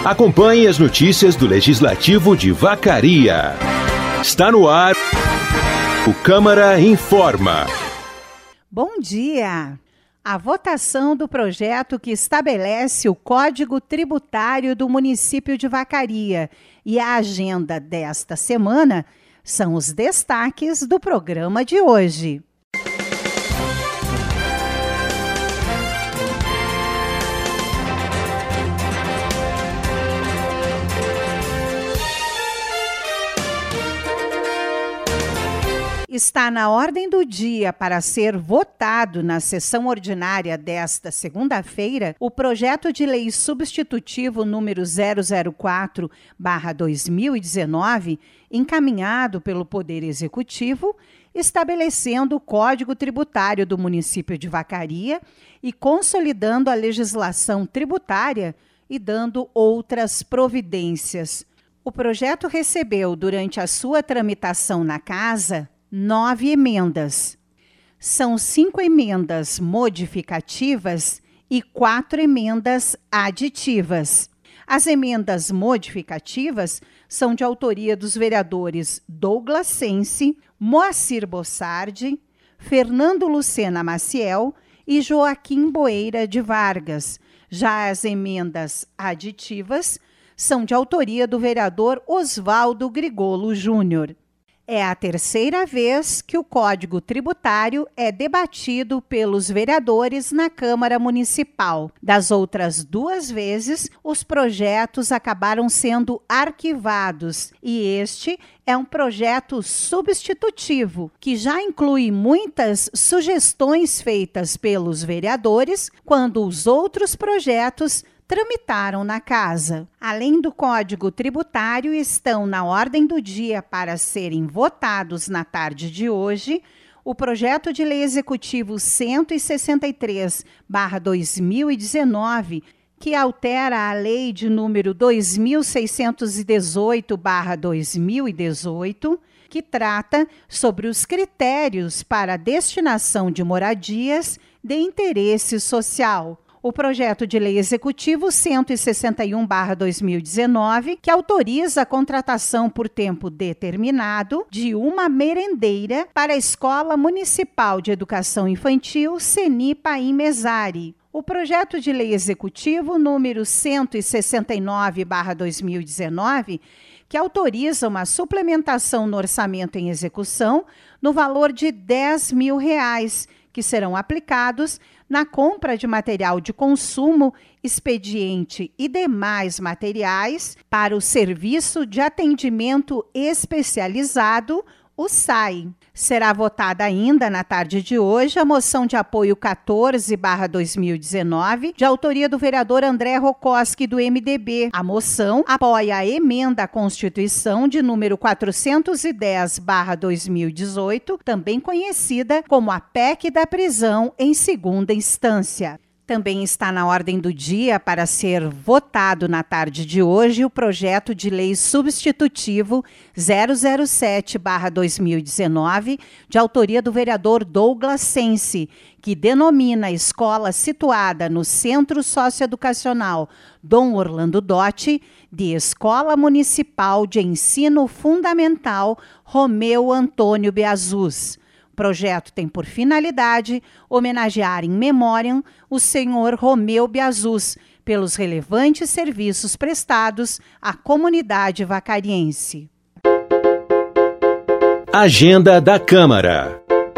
Acompanhe as notícias do Legislativo de Vacaria. Está no ar o Câmara Informa. Bom dia! A votação do projeto que estabelece o Código Tributário do município de Vacaria e a agenda desta semana são os destaques do programa de hoje. Está na ordem do dia para ser votado na sessão ordinária desta segunda-feira o projeto de lei substitutivo número 004/2019, encaminhado pelo Poder Executivo, estabelecendo o Código Tributário do município de Vacaria e consolidando a legislação tributária e dando outras providências. O projeto recebeu, durante a sua tramitação na Casa, 9 emendas. São 5 emendas modificativas e 4 emendas aditivas. As emendas modificativas são de autoria dos vereadores Douglas Sensi, Moacir Bossardi, Fernando Lucena Maciel e Joaquim Boeira de Vargas. Já as emendas aditivas são de autoria do vereador Osvaldo Grigolo Júnior. É a terceira vez que o Código Tributário é debatido pelos vereadores na Câmara Municipal. Das outras 2 vezes, os projetos acabaram sendo arquivados e este é um projeto substitutivo, que já inclui muitas sugestões feitas pelos vereadores quando os outros projetos tramitaram na Casa. Além do Código Tributário, estão na ordem do dia para serem votados na tarde de hoje o projeto de lei executivo 163/2019, que altera a lei de número 2618/2018, que trata sobre os critérios para a destinação de moradias de interesse social. O projeto de lei executivo 161/2019, que autoriza a contratação por tempo determinado de uma merendeira para a Escola Municipal de Educação Infantil Seni Paim Mesari. O projeto de lei executivo número 169/2019, que autoriza uma suplementação no orçamento em execução no valor de R$10.000, que serão aplicados na compra de material de consumo, expediente e demais materiais para o Serviço de Atendimento Especializado, o SAI. Será votada ainda na tarde de hoje a moção de apoio 14/2019, de autoria do vereador André Rokoski, do MDB. A moção apoia a emenda à Constituição de número 410/2018, também conhecida como a PEC da prisão em segunda instância. Também está na ordem do dia para ser votado na tarde de hoje o projeto de lei substitutivo 007/2019, de autoria do vereador Douglas Sensi, que denomina a escola situada no Centro Socioeducacional Dom Orlando Dotti de Escola Municipal de Ensino Fundamental Romeu Antônio Beazus. O projeto tem por finalidade homenagear em memóriam o senhor Romeu Beazus pelos relevantes serviços prestados à comunidade vacariense. Agenda da Câmara.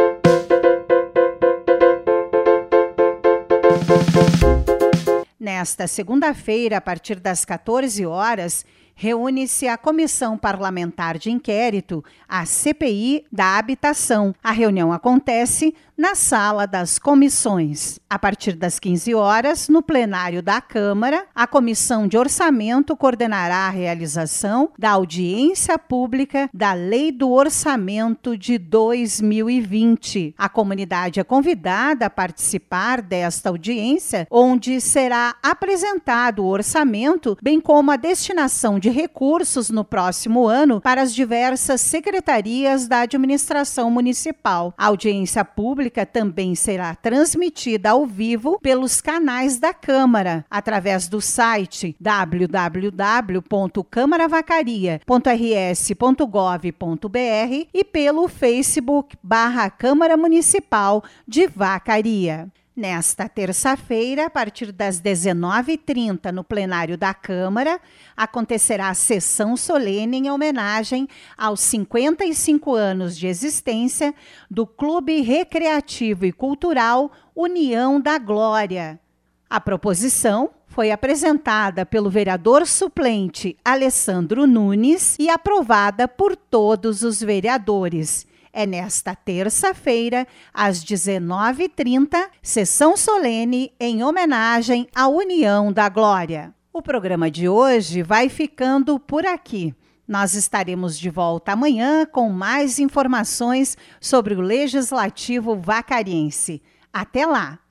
Nesta segunda-feira, a partir das 14 horas, reúne-se a Comissão Parlamentar de Inquérito, a CPI da Habitação. A reunião acontece na Sala das Comissões. A partir das 15 horas, no plenário da Câmara, a Comissão de Orçamento coordenará a realização da audiência pública da Lei do Orçamento de 2020. A comunidade é convidada a participar desta audiência, onde será apresentado o orçamento, bem como a destinação de recursos no próximo ano para as diversas secretarias da administração municipal. A audiência pública pública também será transmitida ao vivo pelos canais da Câmara, através do site www.câmaravaccaria.rs.gov.br e pelo Facebook /Câmara Municipal de Vacaria. Nesta terça-feira, a partir das 19h30, no plenário da Câmara, acontecerá a sessão solene em homenagem aos 55 anos de existência do Clube Recreativo e Cultural União da Glória. A proposição foi apresentada pelo vereador suplente Alessandro Nunes e aprovada por todos os vereadores. É nesta terça-feira, às 19h30, sessão solene em homenagem à União da Glória. O programa de hoje vai ficando por aqui. Nós estaremos de volta amanhã com mais informações sobre o Legislativo Vacariense. Até lá!